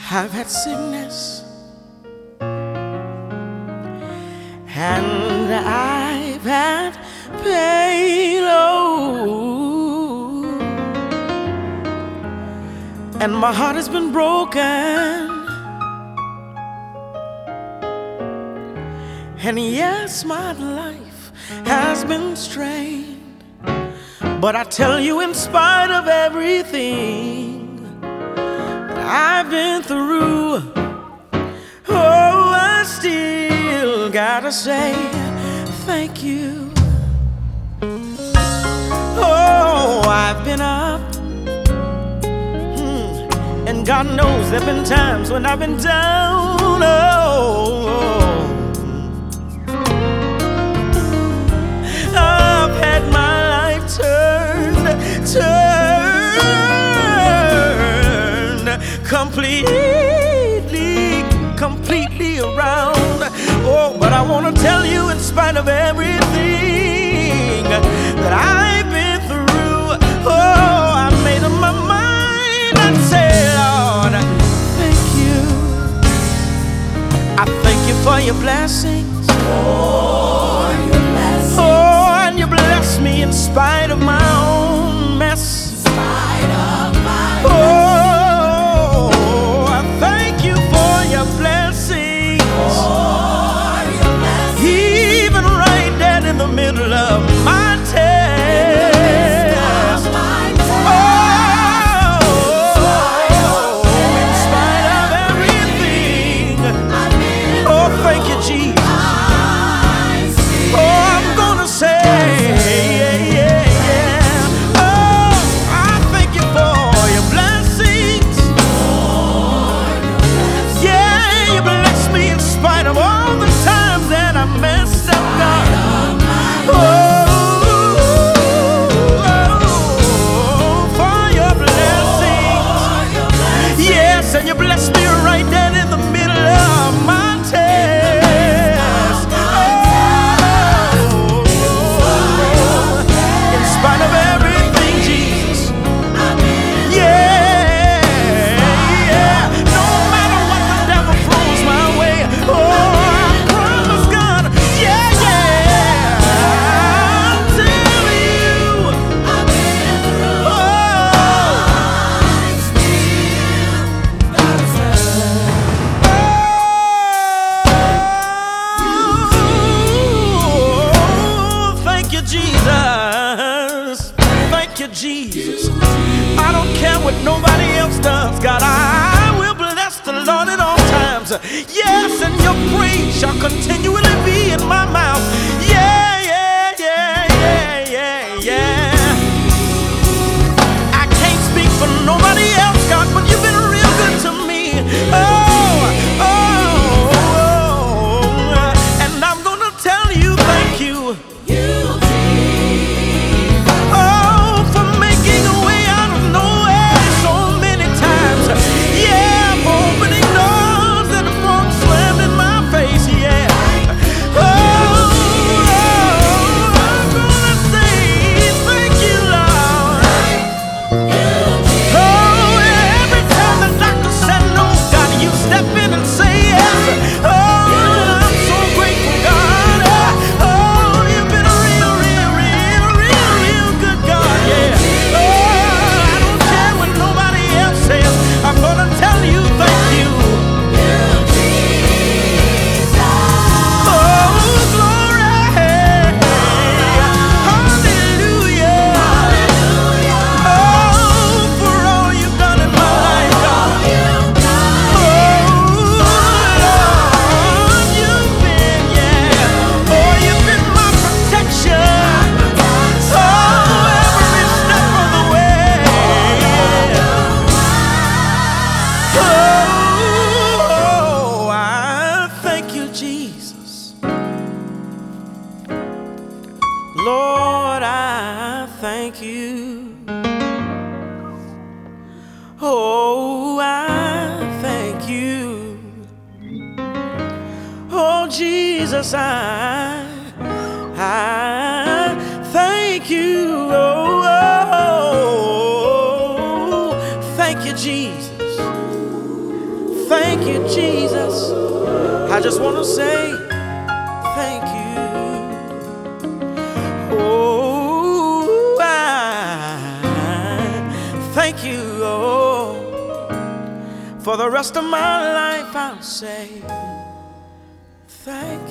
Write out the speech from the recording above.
I've had sickness and I've had pain, oh, and my heart has been broken. And yes, my life has been strained, but I tell you, in spite of everything that I've been through, oh, I still gotta say thank you. Oh, I've been up, and God knows there've been times when I've been down, oh. I've had my life turned completely around. Oh, but I want to tell you, in spite of everything that I've been through, oh, I made up my mind and say, Lord, thank you. I thank you for your blessings. Oh, your blessings. Oh, and you bless me in spite of my own mess. In spite of my mess. Oh, I thank you for your blessings. Oh, your blessings. Even right there in the middle of my test. Oh, in spite of everything. Oh, thank you, Jesus. And you bless me right there in the middle of my test. Oh, in spite of everything, Jesus. Yeah, yeah. No matter what the devil throws my way, oh, I promise God, yeah, yeah. I'll tell you, oh. Jesus, thank you, Jesus. I don't care what nobody else does, God, I will bless the Lord at all times. Yes, and your praise shall continually be in my mouth. Yeah, yeah, yeah, yeah, yeah, yeah. I can't speak for nobody else, God, but you've been real good to me. Oh, oh, oh, and I'm gonna tell you thank you. Lord, I thank you. Oh, I thank you. Oh, Jesus, I thank you. Oh, oh, thank you, Jesus. thank you, Jesus. I just want to say thank you. Oh, thank you, oh. For the rest of my life I'll say thank you.